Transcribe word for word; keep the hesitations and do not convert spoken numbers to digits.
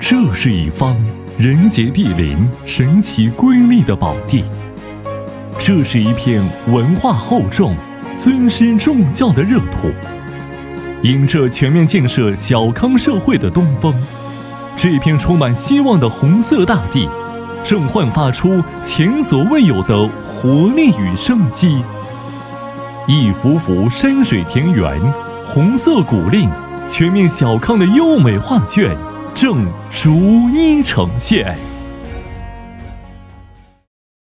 这是一方人杰地灵、神奇瑰丽的宝地，这是一片文化厚重、尊师重教的热土。迎着全面建设小康社会的东风，这片充满希望的红色大地正焕发出前所未有的活力与生机。一幅幅山水田园、红色古令、全面小康的优美画卷正逐一呈现。